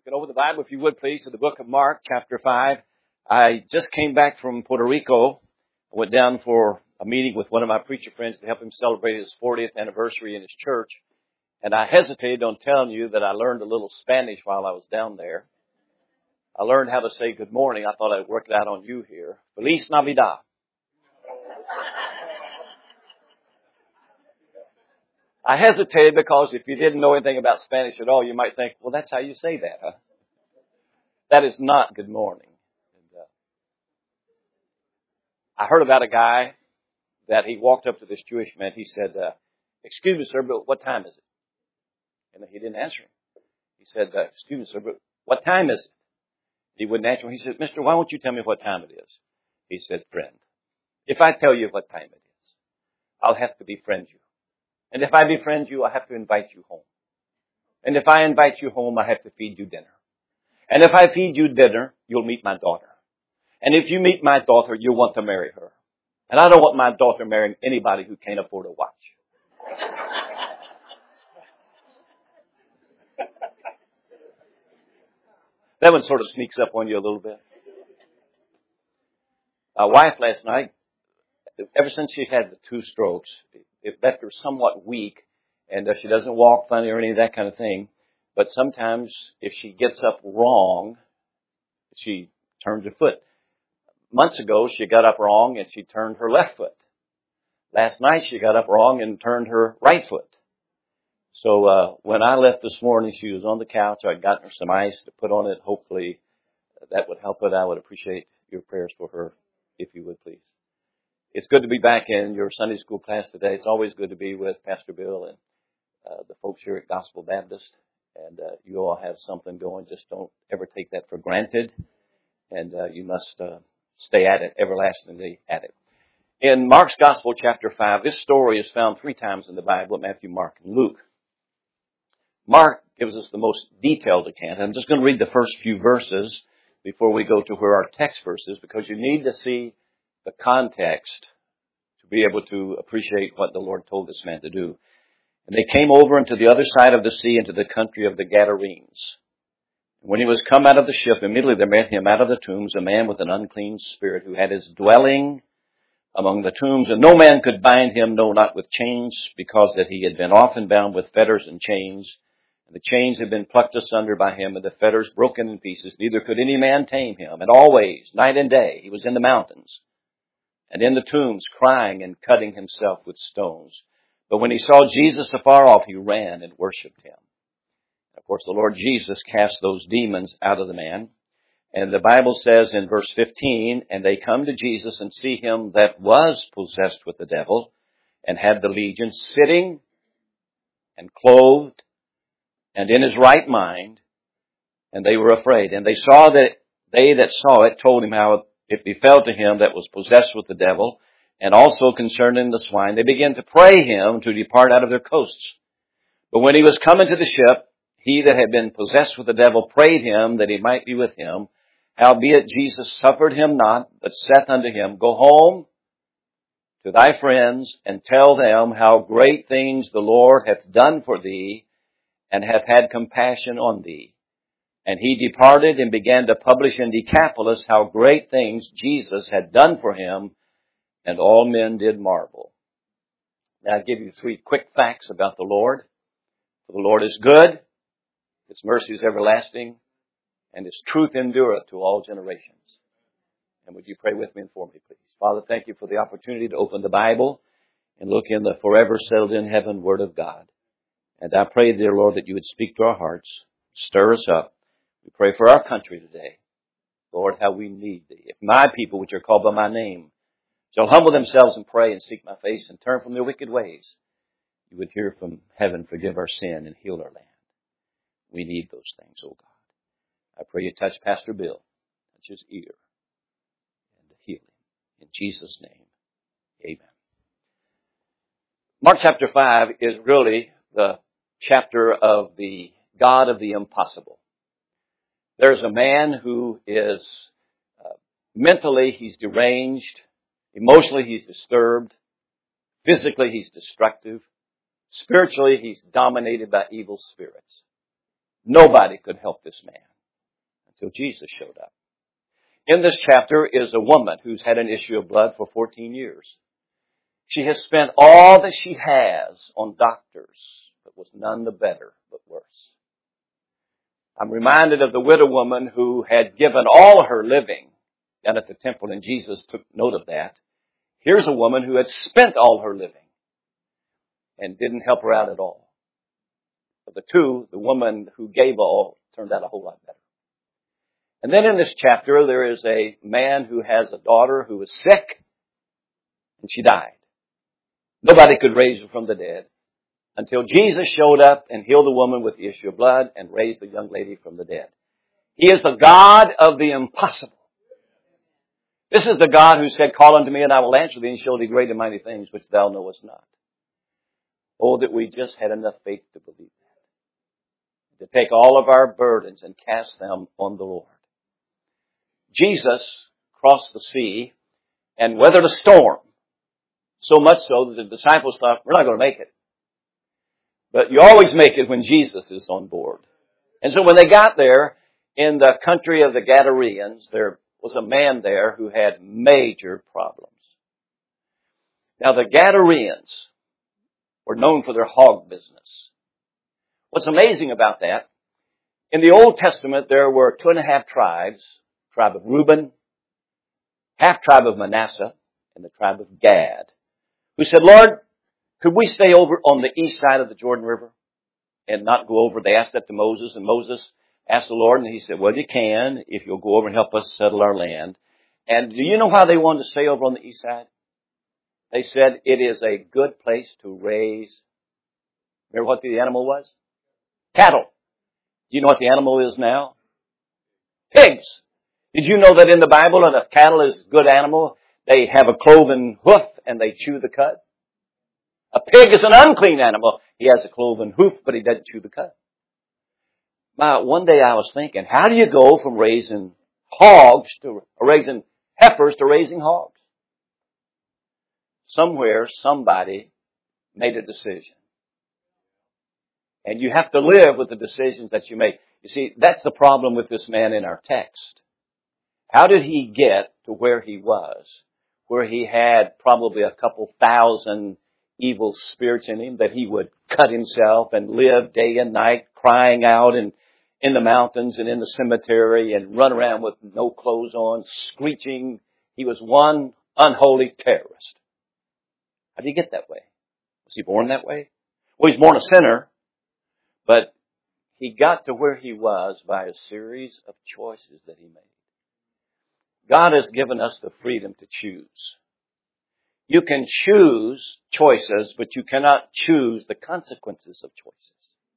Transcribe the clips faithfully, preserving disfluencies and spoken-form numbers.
Looking over the Bible, if you would please, to the book of Mark, chapter five. I just came back from Puerto Rico. I went down for a meeting with one of my preacher friends to help him celebrate his fortieth anniversary in his church. And I hesitated on telling you that I learned a little Spanish while I was down there. I learned how to say good morning. I thought I'd work it out on you here. Feliz Navidad. I hesitated because if you didn't know anything about Spanish at all, you might think, well, that's how you say that, huh? That is not good morning. And, uh, I heard about a guy that he walked up to this Jewish man. He said, uh, excuse me, sir, but what time is it? And he didn't answer him. He said, uh, excuse me, sir, but what time is it? He wouldn't answer him. He said, mister, why won't you tell me what time it is? He said, friend, if I tell you what time it is, I'll have to befriend you. And if I befriend you, I have to invite you home. And if I invite you home, I have to feed you dinner. And if I feed you dinner, you'll meet my daughter. And if you meet my daughter, you'll want to marry her. And I don't want my daughter marrying anybody who can't afford a watch. That one sort of sneaks up on you a little bit. My wife last night, ever since she's had the two strokes, it left her somewhat weak, and uh, she doesn't walk funny or any of that kind of thing. But sometimes if she gets up wrong, she turns her foot. Months ago, she got up wrong and she turned her left foot. Last night, she got up wrong and turned her right foot. So uh when I left this morning, she was on the couch. I'd gotten her some ice to put on it. Hopefully that would help her. I would appreciate your prayers for her, if you would, please. It's good to be back in your Sunday school class today. It's always good to be with Pastor Bill and uh, the folks here at Gospel Baptist. And uh, you all have something going. Just don't ever take that for granted. And uh, you must uh, stay at it, everlastingly at it. In Mark's Gospel, chapter five, this story is found three times in the Bible, Matthew, Mark, and Luke. Mark gives us the most detailed account. I'm just going to read the first few verses before we go to where our text verse is, because you need to see the context to be able to appreciate what the Lord told this man to do. And they came over into the other side of the sea, into the country of the Gadarenes. When he was come out of the ship, immediately there met him out of the tombs a man with an unclean spirit, who had his dwelling among the tombs, and no man could bind him, no, not with chains, because that he had been often bound with fetters and chains. And the chains had been plucked asunder by him, and the fetters broken in pieces. Neither could any man tame him. And always, night and day, he was in the mountains and in the tombs, crying and cutting himself with stones. But when he saw Jesus afar off, he ran and worshipped him. Of course, the Lord Jesus cast those demons out of the man. And the Bible says in verse fifteen, and they come to Jesus and see him that was possessed with the devil and had the legion, sitting and clothed and in his right mind, and they were afraid. And they saw that, they that saw it told him how it befell to him that was possessed with the devil, and also concerning the swine. They began to pray him to depart out of their coasts. But when he was come into the ship, he that had been possessed with the devil prayed him that he might be with him. Howbeit Jesus suffered him not, but saith unto him, Go home to thy friends, and tell them how great things the Lord hath done for thee, and hath had compassion on thee. And he departed and began to publish in Decapolis how great things Jesus had done for him, and all men did marvel. Now I'll give you three quick facts about the Lord. For the Lord is good, His mercy is everlasting, and His truth endureth to all generations. And would you pray with me and for me, please? Father, thank you for the opportunity to open the Bible and look in the forever settled in heaven Word of God. And I pray, dear Lord, that you would speak to our hearts, stir us up. We pray for our country today. Lord, how we need thee. If my people, which are called by my name, shall humble themselves and pray and seek my face and turn from their wicked ways, you would hear from heaven, forgive our sin, and heal our land. We need those things, oh God. I pray you touch Pastor Bill, touch his ear, and heal him. In Jesus' name, amen. Mark chapter five is really the chapter of the God of the impossible. There's a man who is uh, mentally, he's deranged. Emotionally, he's disturbed. Physically, he's destructive. Spiritually, he's dominated by evil spirits. Nobody could help this man. until Jesus showed up. In this chapter is a woman who's had an issue of blood for fourteen years. She has spent all that she has on doctors, but was none the better, but worse. I'm reminded of the widow woman who had given all her living down at the temple, and Jesus took note of that. Here's a woman who had spent all her living and didn't help her out at all. Of the two, the woman who gave all turned out a whole lot better. And then in this chapter, there is a man who has a daughter who was sick, and she died. Nobody could raise her from the dead until Jesus showed up and healed the woman with the issue of blood and raised the young lady from the dead. He is the God of the impossible. This is the God who said, call unto me and I will answer thee and show thee great and mighty things which thou knowest not. Oh, that we just had enough faith to believe that. To take all of our burdens and cast them on the Lord. Jesus crossed the sea and weathered a storm. So much so that the disciples thought, we're not going to make it. But you always make it when Jesus is on board. And so when they got there, in the country of the Gadareans, there was a man there who had major problems. Now the Gadareans were known for their hog business. What's amazing about that, in the Old Testament there were two and a half tribes, tribe of Reuben, half tribe of Manasseh, and the tribe of Gad, who said, Lord, could we stay over on the east side of the Jordan River and not go over? They asked that to Moses, and Moses asked the Lord, and he said, well, you can if you'll go over and help us settle our land. And do you know how they wanted to stay over on the east side? They said it is a good place to raise, remember what the animal was? Cattle. Do you know what the animal is now? Pigs. Did you know that in the Bible, that a cattle is a good animal? They have a cloven hoof and they chew the cud. A pig is an unclean animal. He has a cloven hoof, but he doesn't chew the cud. Now, one day I was thinking, how do you go from raising hogs to or raising heifers to raising hogs? Somewhere, somebody made a decision. And you have to live with the decisions that you make. You see, that's the problem with this man in our text. How did he get to where he was, where he had probably a couple thousand evil spirits in him, that he would cut himself and live day and night crying out and in the mountains and in the cemetery and run around with no clothes on, screeching? He was one unholy terrorist. How did he get that way? Was he born that way? Well, he's born a sinner, but he got to where he was by a series of choices that he made. God has given us the freedom to choose. You can choose choices, but you cannot choose the consequences of choices.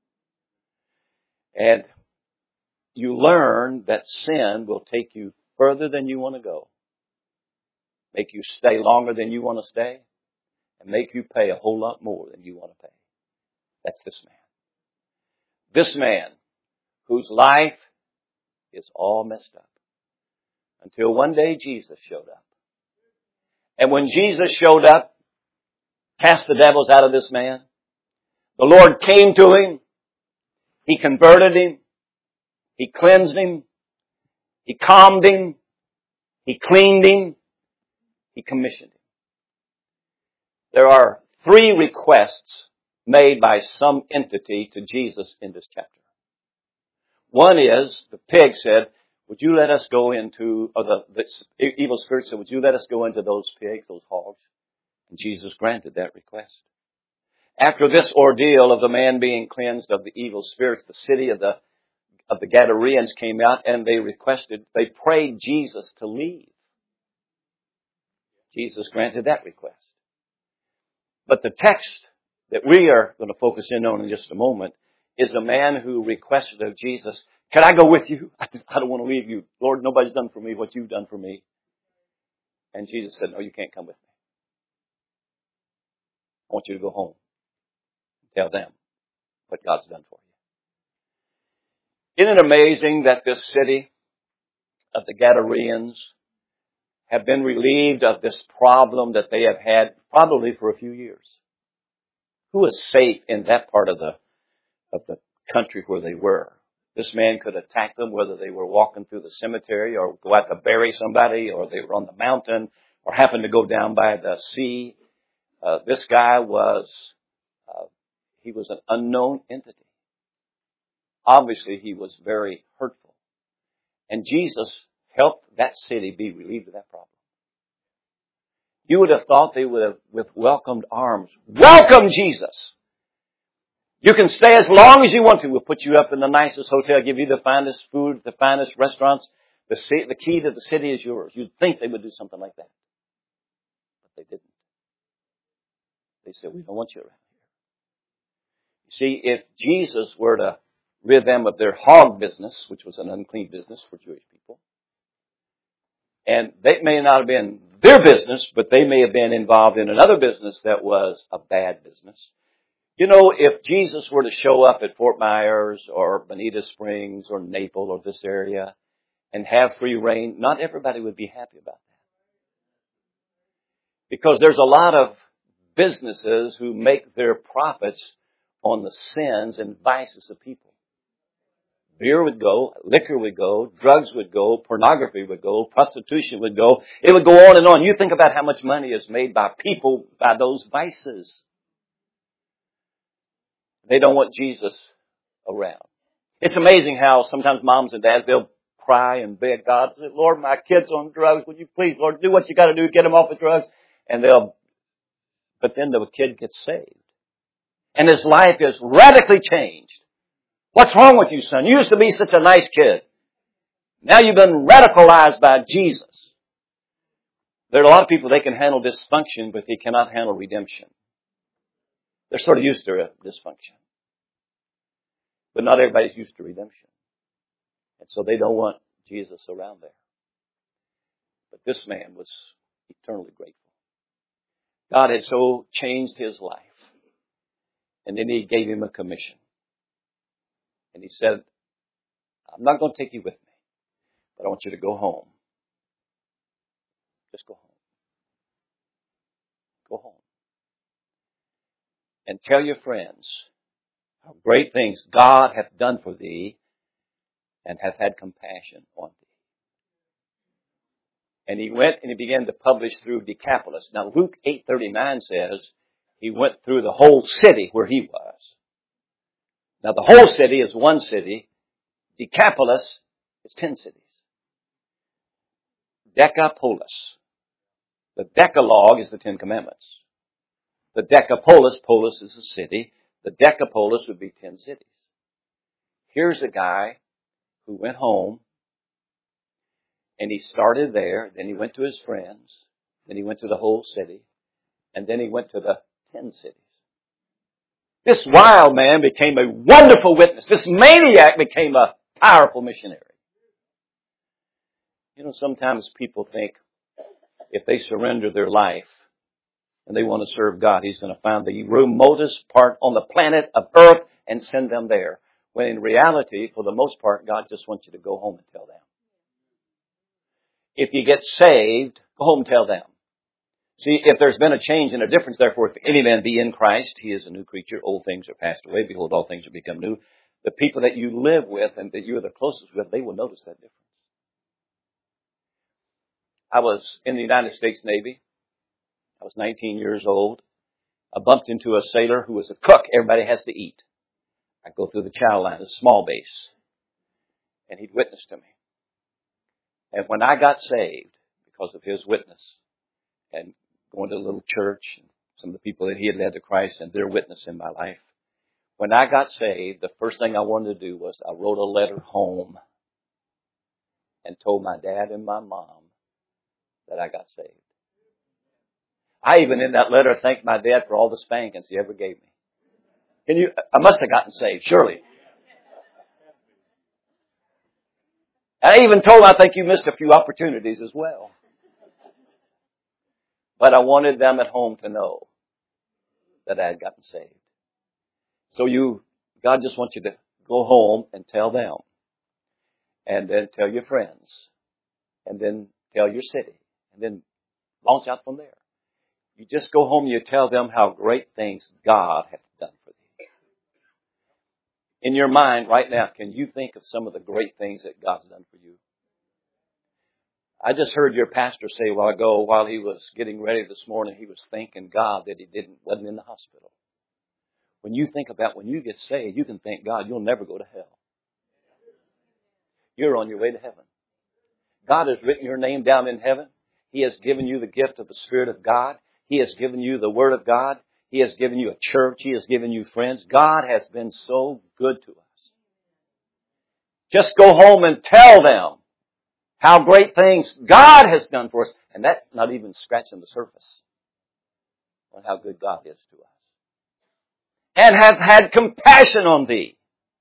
And you learn that sin will take you further than you want to go, make you stay longer than you want to stay, and make you pay a whole lot more than you want to pay. That's this man. This man whose life is all messed up. Until one day Jesus showed up. And when Jesus showed up, cast the devils out of this man, the Lord came to him, He converted him, He cleansed him, He calmed him, He cleaned him, He commissioned him. There are three requests made by some entity to Jesus in this chapter. One is, the pig said, would you let us go into, or the, the evil spirit said, would you let us go into those pigs, those hogs? And Jesus granted that request. After this ordeal of the man being cleansed of the evil spirits, the city of the, of the Gadareans came out and they requested, they prayed Jesus to leave. Jesus granted that request. But the text that we are going to focus in on in just a moment is a man who requested of Jesus, can I go with you? I, just, I don't want to leave you. Lord, nobody's done for me what you've done for me. And Jesus said, no, you can't come with me. I want you to go home and tell them what God's done for you. Isn't it amazing that this city of the Gadareans have been relieved of this problem that they have had probably for a few years? Who is safe in that part of the of the country where they were? This man could attack them whether they were walking through the cemetery or go out to bury somebody or they were on the mountain or happened to go down by the sea. Uh, this guy was, uh, he was an unknown entity. Obviously, he was very hurtful. And Jesus helped that city be relieved of that problem. You would have thought they would have, with welcomed arms, welcome Jesus! You can stay as long as you want to. We'll put you up in the nicest hotel, give you the finest food, the finest restaurants. The, c- the key to the city is yours. You'd think they would do something like that. But they didn't. They said, we don't want you around here. You see, if Jesus were to rid them of their hog business, which was an unclean business for Jewish people, and they may not have been their business, but they may have been involved in another business that was a bad business. You know, if Jesus were to show up at Fort Myers or Bonita Springs or Naples or this area and have free reign, not everybody would be happy about that. Because there's a lot of businesses who make their profits on the sins and vices of people. Beer would go, liquor would go, drugs would go, pornography would go, prostitution would go. It would go on and on. You think about how much money is made by people by those vices. They don't want Jesus around. It's amazing how sometimes moms and dads, they'll cry and beg God, say, Lord, my kid's on drugs. Would you please, Lord, do what you got to do, get them off the drugs. And they'll, but then the kid gets saved. And his life is radically changed. What's wrong with you, son? You used to be such a nice kid. Now you've been radicalized by Jesus. There are a lot of people, they can handle dysfunction, but they cannot handle redemption. They're sort of used to dysfunction. But not everybody's used to redemption. And so they don't want Jesus around there. But this man was eternally grateful. God had so changed his life. And then he gave him a commission. And he said, I'm not going to take you with me, but I want you to go home. Just go home. Go home. And tell your friends how great things God hath done for thee and hath had compassion on thee. And he went and he began to publish through Decapolis. Now Luke eight thirty-nine says he went through the whole city where he was. Now the whole city is one city. Decapolis is ten cities. Decapolis. The Decalogue is the Ten Commandments. The Decapolis, polis is a city. The Decapolis would be ten cities. Here's a guy who went home and he started there. Then he went to his friends. Then he went to the whole city. And then he went to the ten cities. This wild man became a wonderful witness. This maniac became a powerful missionary. You know, sometimes people think if they surrender their life and they want to serve God, He's going to find the remotest part on the planet of Earth and send them there. When in reality, for the most part, God just wants you to go home and tell them. If you get saved, go home and tell them. See, if there's been a change and a difference, therefore, if any man be in Christ, he is a new creature. Old things are passed away. Behold, all things are become new. The people that you live with and that you're the closest with, they will notice that difference. I was in the United States Navy. I was nineteen years old. I bumped into a sailor who was a cook. Everybody has to eat. I go through the chow line, a small base. And he'd witness to me. And when I got saved, because of his witness, and going to a little church, and some of the people that he had led to Christ and their witness in my life, when I got saved, the first thing I wanted to do was I wrote a letter home and told my dad and my mom that I got saved. I even in that letter thanked my dad for all the spankings he ever gave me. Can you? I must have gotten saved, surely. I even told him I think you missed a few opportunities as well. But I wanted them at home to know that I had gotten saved. So you, God just wants you to go home and tell them. And then tell your friends. And then tell your city. And then launch out from there. You just go home and you tell them how great things God has done for thee. In your mind right now, can you think of some of the great things that God's done for you? I just heard your pastor say a while ago, while he was getting ready this morning, he was thanking God that he didn't wasn't in the hospital. When you think about when you get saved, you can thank God you'll never go to hell. You're on your way to heaven. God has written your name down in heaven. He has given you the gift of the Spirit of God. He has given you the Word of God. He has given you a church. He has given you friends. God has been so good to us. Just go home and tell them how great things God has done for us. And that's not even scratching the surface on how good God is to us. And hath had compassion on thee.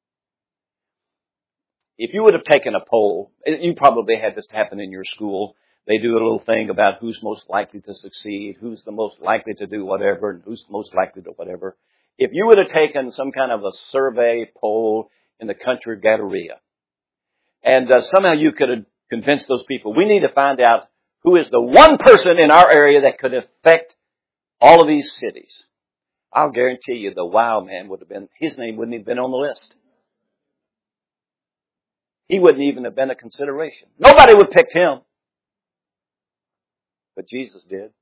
If you would have taken a poll, you probably had this happen in your school. They do a little thing about who's most likely to succeed, who's the most likely to do whatever, and who's most likely to whatever. If you would have taken some kind of a survey poll in the country of Galleria, and uh, somehow you could have convinced those people, we need to find out who is the one person in our area that could affect all of these cities. I'll guarantee you the wow man would have been, his name wouldn't have been on the list. He wouldn't even have been a consideration. Nobody would have picked him. But Jesus did.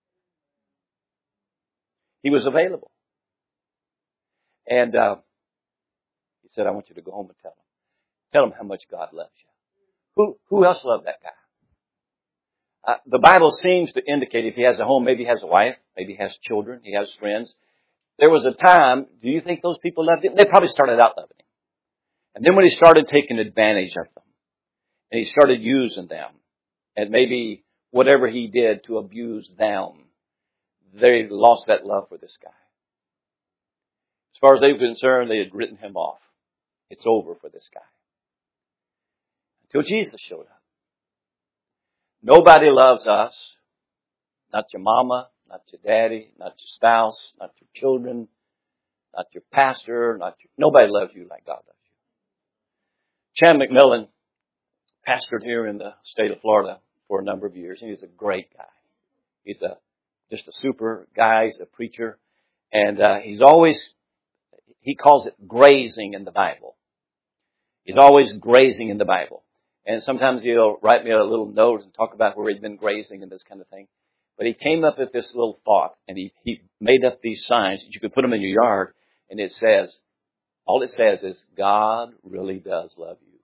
He was available. And uh, he said, I want you to go home and tell him. Tell him how much God loves you. Who, who else loved that guy? Uh, the Bible seems to indicate if he has a home, maybe he has a wife, maybe he has children, he has friends. There was a time, do you think those people loved him? They probably started out loving him. And then when he started taking advantage of them, and he started using them, and maybe whatever he did to abuse them, they lost that love for this guy. As far as they were concerned, they had written him off. It's over for this guy. Until Jesus showed up. Nobody loves us. Not your mama, not your daddy, not your spouse, not your children, not your pastor, not your, nobody loves you like God loves you. Chan McMillan pastored here in the state of Florida for a number of years. He's a great guy. He's a just a super guy. He's a preacher. And uh, he's always, he calls it grazing in the Bible. He's always grazing in the Bible. And sometimes he'll write me a little note and talk about where he'd been grazing and this kind of thing. But he came up with this little thought, and he, he made up these signs that you could put them in your yard, and it says, all it says is, God really does love you.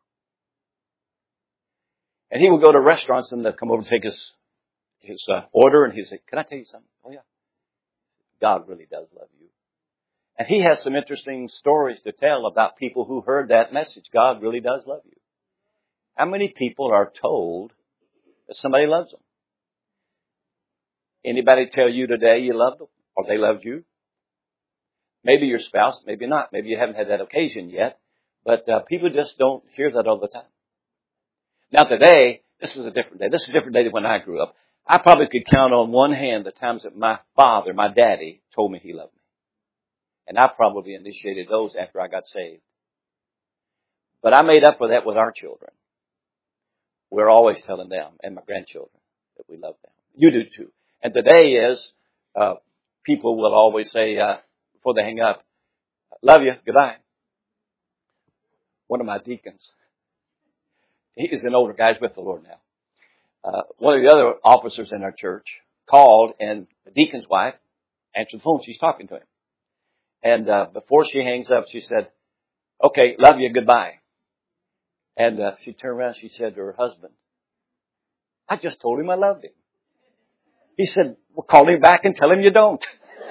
And he would go to restaurants and they'd come over and take his, his uh, order, and he'd say, can I tell you something? Oh, yeah. God really does love you. And he has some interesting stories to tell about people who heard that message. God really does love you. How many people are told that somebody loves them? Anybody tell you today you love them or they loved you? Maybe your spouse, maybe not. Maybe you haven't had that occasion yet. But uh, people just don't hear that all the time. Now today, this is a different day. This is a different day than when I grew up. I probably could count on one hand the times that my father, my daddy, told me he loved me. And I probably initiated those after I got saved. But I made up for that with our children. We're always telling them and my grandchildren that we love them. You do too. And today is, uh, people will always say, uh, before they hang up, love you, goodbye. One of my deacons, he is an older guy, he's with the Lord now. Uh, one of the other officers in our church called, and the deacon's wife answered the phone. She's talking to him. And uh, before she hangs up, she said, okay, love you, goodbye. And uh, she turned around, she said to her husband, I just told him I loved him. He said, well, call him back and tell him you don't.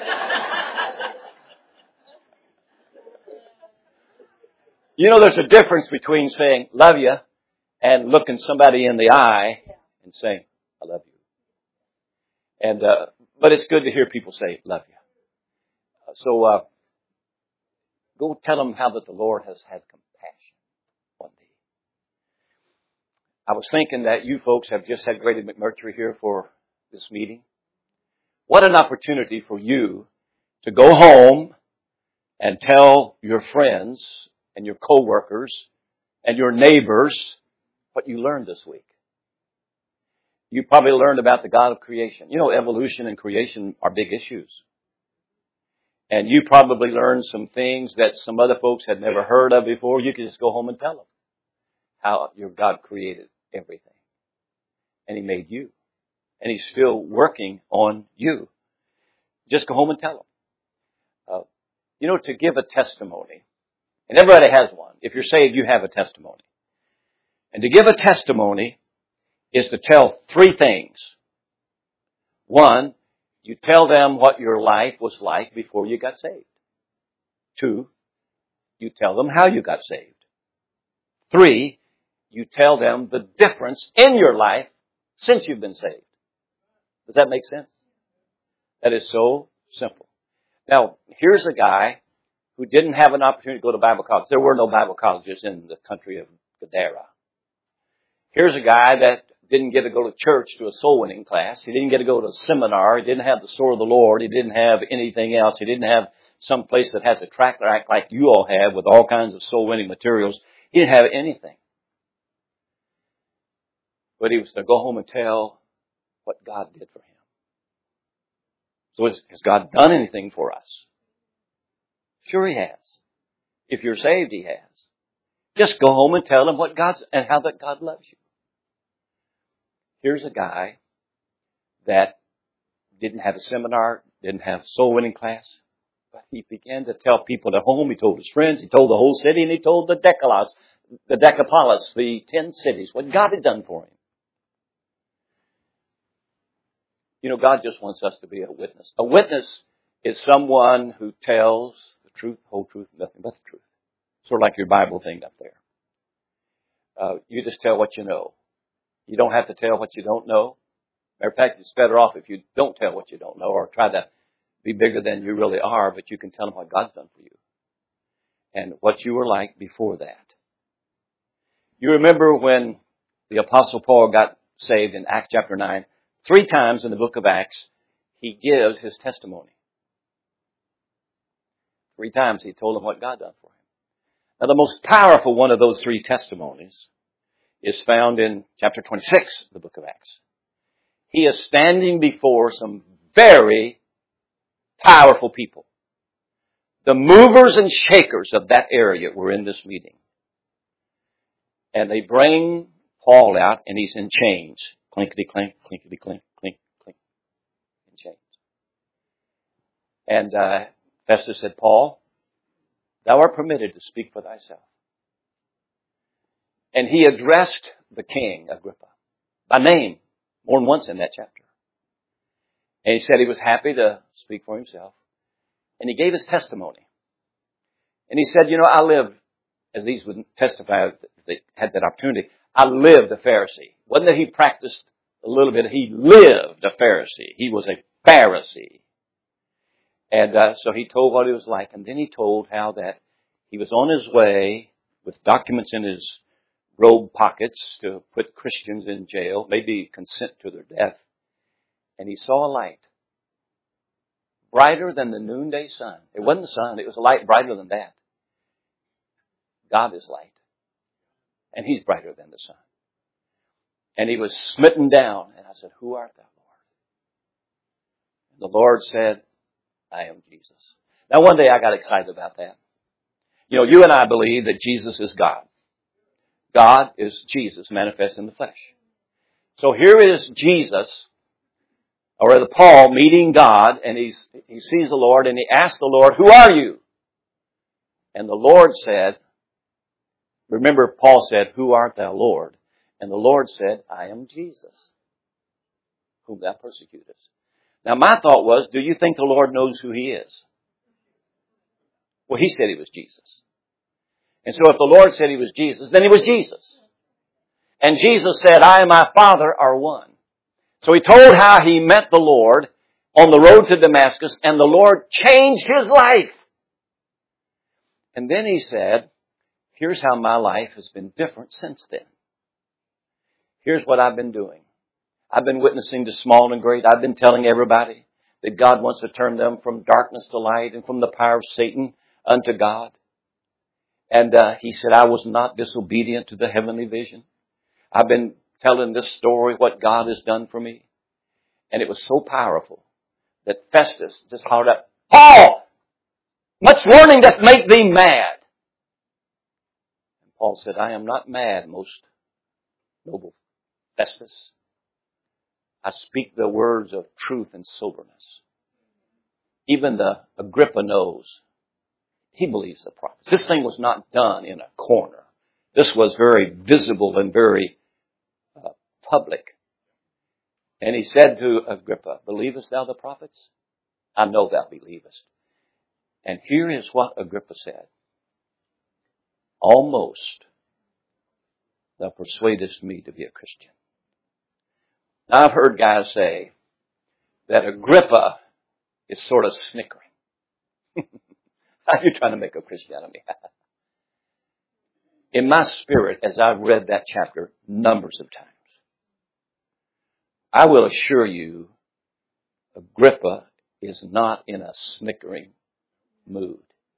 You know, there's a difference between saying, love you, and looking somebody in the eye and saying, I love you. And, uh, but it's good to hear people say, love you. Uh, so, uh, go tell them how that the Lord has had compassion one day. I was thinking that you folks have just had Grady McMurtry here for this meeting. What an opportunity for you to go home and tell your friends and your coworkers and your neighbors what you learned this week. You probably learned about the God of creation. You know, evolution and creation are big issues. And you probably learned some things that some other folks had never heard of before. You can just go home and tell them how your God created everything. And He made you. And He's still working on you. Just go home and tell them. Uh, you know, to give a testimony, and everybody has one. If you're saved, you have a testimony. And to give a testimony is to tell three things. One, you tell them what your life was like before you got saved. Two, you tell them how you got saved. Three, you tell them the difference in your life since you've been saved. Does that make sense? That is so simple. Now, here's a guy who didn't have an opportunity to go to Bible college. There were no Bible colleges in the country of Gadara. Here's a guy that didn't get to go to church to a soul winning class. He didn't get to go to a seminar. He didn't have the sword of the Lord. He didn't have anything else. He didn't have some place that has a track rack like you all have with all kinds of soul winning materials. He didn't have anything. But he was to go home and tell what God did for him. So has God done anything for us? Sure He has. If you're saved, He has. Just go home and tell them what God's, and how that God loves you. Here's a guy that didn't have a seminar, didn't have a soul winning class, but he began to tell people at home. He told his friends, he told the whole city, and he told the Decapolis, the Decapolis, the ten cities, what God had done for him. You know, God just wants us to be a witness. A witness is someone who tells the truth, whole truth, nothing but the truth. Sort of like your Bible thing up there. Uh, you just tell what you know. You don't have to tell what you don't know. Matter of fact, it's better off if you don't tell what you don't know or try to be bigger than you really are, but you can tell them what God's done for you and what you were like before that. You remember when the Apostle Paul got saved in Acts chapter nine, three times in the book of Acts, he gives his testimony. Three times he told them what God done for him. Now, the most powerful one of those three testimonies is found in chapter twenty-six of the book of Acts. He is standing before some very powerful people. The movers and shakers of that area were in this meeting. And they bring Paul out, and he's in chains. Clinkety clink, clinkety clink, clink, clink. In chains. And uh, Festus said, Paul, thou art permitted to speak for thyself. And he addressed the king, Agrippa, by name, more than once in that chapter. And he said he was happy to speak for himself. And he gave his testimony. And he said, you know, I lived, as these would testify, they had that opportunity, I lived a Pharisee. Wasn't that he practiced a little bit? He lived a Pharisee. He was a Pharisee. And uh, so he told what he was like. And then he told how that he was on his way with documents in his robe pockets to put Christians in jail, maybe consent to their death. And he saw a light brighter than the noonday sun. It wasn't the sun. It was a light brighter than that. God is light. And He's brighter than the sun. And he was smitten down. And I said, who art thou, Lord? And the Lord said, I am Jesus. Now, one day I got excited about that. You know, you and I believe that Jesus is God. God is Jesus manifest in the flesh. So here is Jesus, or rather Paul, meeting God, and he's, he sees the Lord, and he asks the Lord, who are you? And the Lord said, remember Paul said, who art thou, Lord? And the Lord said, I am Jesus, whom thou persecutest. Now my thought was, do you think the Lord knows who He is? Well, He said He was Jesus. And so if the Lord said He was Jesus, then He was Jesus. And Jesus said, I and my Father are one. So He told how He met the Lord on the road to Damascus, and the Lord changed his life. And then He said, here's how my life has been different since then. Here's what I've been doing. I've been witnessing to small and great. I've been telling everybody that God wants to turn them from darkness to light and from the power of Satan unto God. And uh, he said, I was not disobedient to the heavenly vision. I've been telling this story, what God has done for me. And it was so powerful that Festus just hollered out, Paul, Much learning doth make thee mad. And Paul said, I am not mad, most noble Festus. I speak the words of truth and soberness. Even the Agrippa knows. He believes the prophets. This thing was not done in a corner. This was very visible and very uh, public. And he said to Agrippa, believest thou the prophets? I know thou believest. And here is what Agrippa said. Almost thou persuadest me to be a Christian. Now I've heard guys say that Agrippa is sort of snickering. How you trying to make a Christian out of me? In my spirit, as I've read that chapter numbers of times, I will assure you, Agrippa is not in a snickering mood.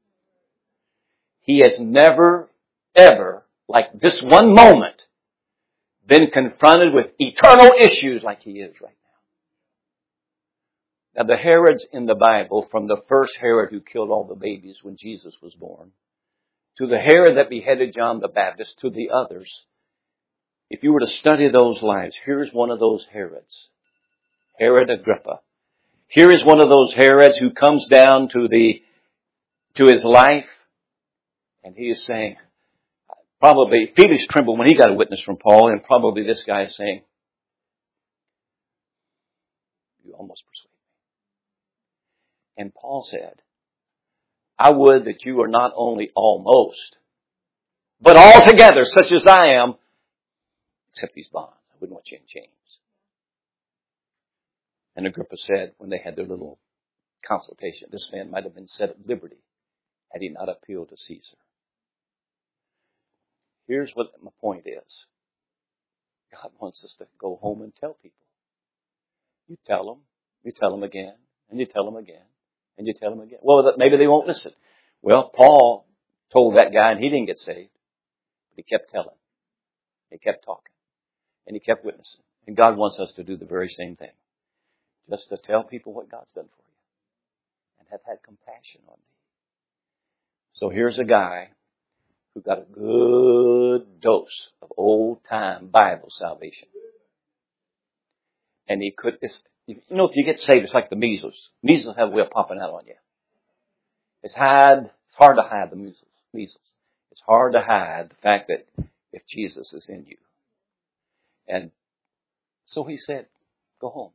He has never, ever, like this one moment, been confronted with eternal issues like he is right now. Now the Herods in the Bible, from the first Herod who killed all the babies when Jesus was born, to the Herod that beheaded John the Baptist, to the others, if you were to study those lives, here's one of those Herods. Herod Agrippa. Here is one of those Herods who comes down to the, to his life, and he is saying, probably, Felix trembled when he got a witness from Paul, and probably this guy is saying, you almost persuade me. And Paul said, I would that you are not only almost, but altogether such as I am, except these bonds. I wouldn't want you in chains. And Agrippa said, when they had their little consultation, this man might have been set at liberty had he not appealed to Caesar. Here's what my point is. God wants us to go home and tell people. You tell them, you tell them again, and you tell them again, and you tell them again. Well, maybe they won't listen. Well, Paul told that guy, and he didn't get saved. But he kept telling. He kept talking. And he kept witnessing. And God wants us to do the very same thing. Just to tell people what God's done for you. And have had compassion on me. So here's a guy who got a good dose of old-time Bible salvation. And he could, it's, you know, if you get saved, it's like the measles. Measles have a way of popping out on you. It's hard, it's hard to hide the measles. measles. It's hard to hide the fact that if Jesus is in you. And so he said, go home.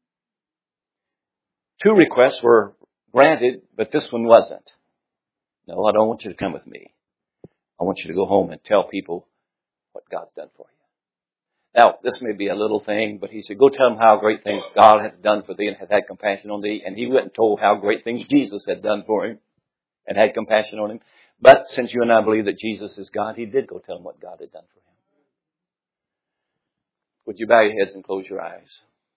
Two requests were granted, but this one wasn't. No, I don't want you to come with me. I want you to go home and tell people what God's done for you. Now, this may be a little thing, but he said, go tell them how great things God had done for thee and had had compassion on thee. And he went and told how great things Jesus had done for him and had compassion on him. But since you and I believe that Jesus is God, he did go tell them what God had done for him. Would you bow your heads and close your eyes?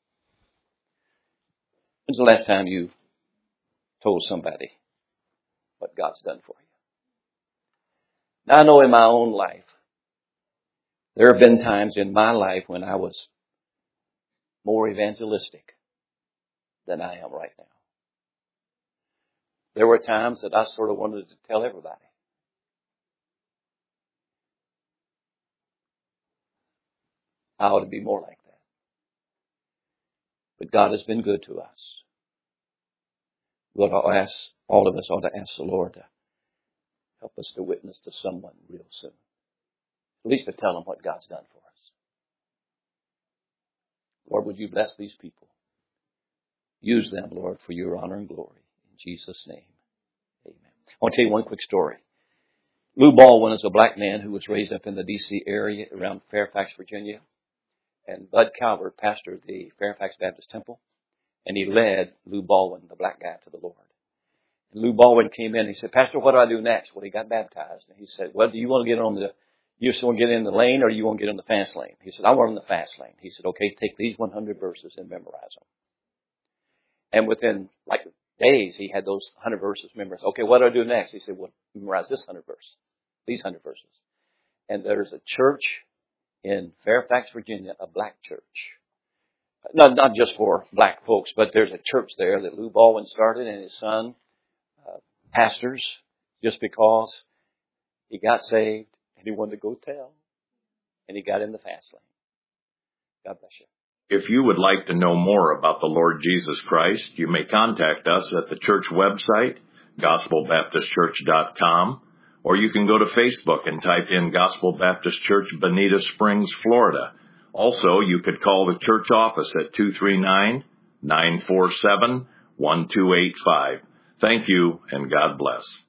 When's the last time you told somebody what God's done for you? Now, I know in my own life, there have been times in my life when I was more evangelistic than I am right now. There were times that I sort of wanted to tell everybody. I ought to be more like that. But God has been good to us. We ought to ask, all of us ought to ask the Lord to help us to witness to someone real soon. At least to tell them what God's done for us. Lord, would you bless these people? Use them, Lord, for your honor and glory. In Jesus' name, amen. I want to tell you one quick story. Lou Baldwin is a black man who was raised up in the D C area around Fairfax, Virginia. And Bud Calvert pastored the Fairfax Baptist Temple. And he led Lou Baldwin, the black guy, to the Lord. And Lou Baldwin came in. He said, Pastor, what do I do next? Well, he got baptized. And he said, well, do you want to get on the, you just want to get in the lane or do you want to get on the fast lane? He said, I want on the fast lane. He said, okay, take these one hundred verses and memorize them. And within like days, he had those one hundred verses memorized. Okay, what do I do next? He said, well, memorize this one hundred verse, these one hundred verses. And there's a church in Fairfax, Virginia, a black church. Not, not just for black folks, but there's a church there that Lou Baldwin started and his son, uh, pastors just because he got saved and he wanted to go tell, and he got in the fast lane. God bless you. If you would like to know more about the Lord Jesus Christ, you may contact us at the church website, gospel baptist church dot com, or you can go to Facebook and type in Gospel Baptist Church, Bonita Springs, Florida. Also, you could call the church office at two three nine, nine four seven, one two eight five. Thank you, and God bless.